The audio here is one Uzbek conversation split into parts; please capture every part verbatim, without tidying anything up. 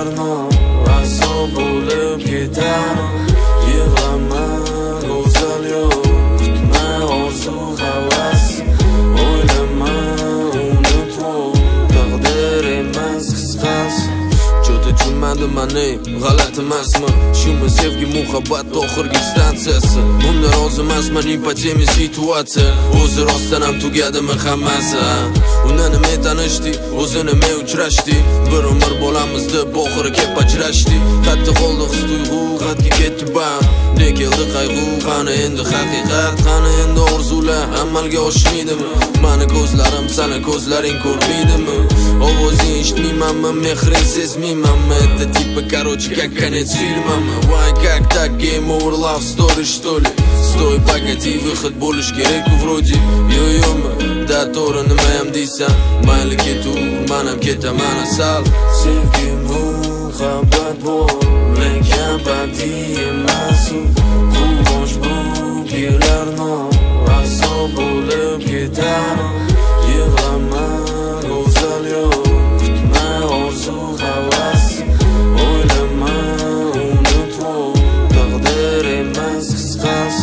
kuylarni raso bo'lib ketar. Yig'lama go'zal yo'q, kutma orzu havas, o'ylama unutma, taqdir emas qisqasi. Cho'ta tushunmadim mani, g'alati emasmi? Shumi sevgi muhabbat oxirgi stansiyasi. Bunda rozi emasman, ipotemi situatsiya. O'zi rostdan ham tugadimi hammasi? Unda nima tanishdik, o'zi nima uchrashdik? Bir umr bo'lamiz deb oxiri kelib ajrashdik. Qattiq qoldi his tuyg'u, qatga ketdi bam. Ne keldi qayg'u, qani endi haqiqat, qani endi orzular amalga oshmaydimi? Mani ko'zlarim sana ko'zlaring ko'rmaydimi? Ovozing eshitmaymanmi, mehring sezmaymanmi? Это типа короче как конец фильма. Why как так, game over, love story что ли? Стой, погоди, выход bo'lish kerak вроде. Yo-yo'mi, da to'g'ri nima ham deysan? Mayli ketur, men ham ketaman asal. Sevgi muhabbat bor, lekin badiiy emas. Qulbosh bu yillarni raso bo'lib ketar. Yig'lama go'zal yo'q, kutma orzu havas, o'ylama unutma, taqdir emas qisqasi.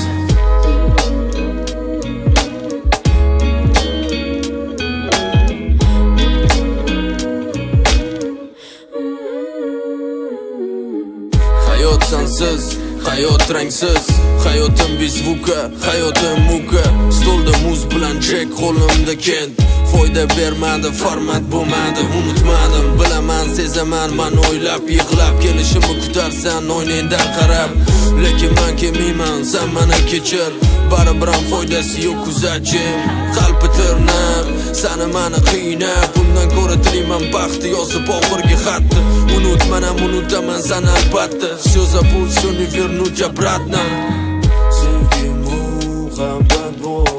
Hayot sensiz, hayot rangsiz, hayotim bezvuka, hayotim muka. Stolda muz bilan chek, qo'limda kent. Foyda bermadi, format bo'lmadi, unutmadim. Bilaman, sezaman, men o'ylab, yig'lab kelishimni kutarsan o'yningdan qarab. Lekin men kelmayman, sen meni kechir. Baribir ham foydasi yo'q kuzatchim. Qalbi tirnab, seni meni qiynab, bundan ko'ra tilayman baxtni yozib oxirgi xatni. Unutman ham unutaman seni albatta. Всё забудь, всё не вернуть обратно. Sevgi muhabbat bor,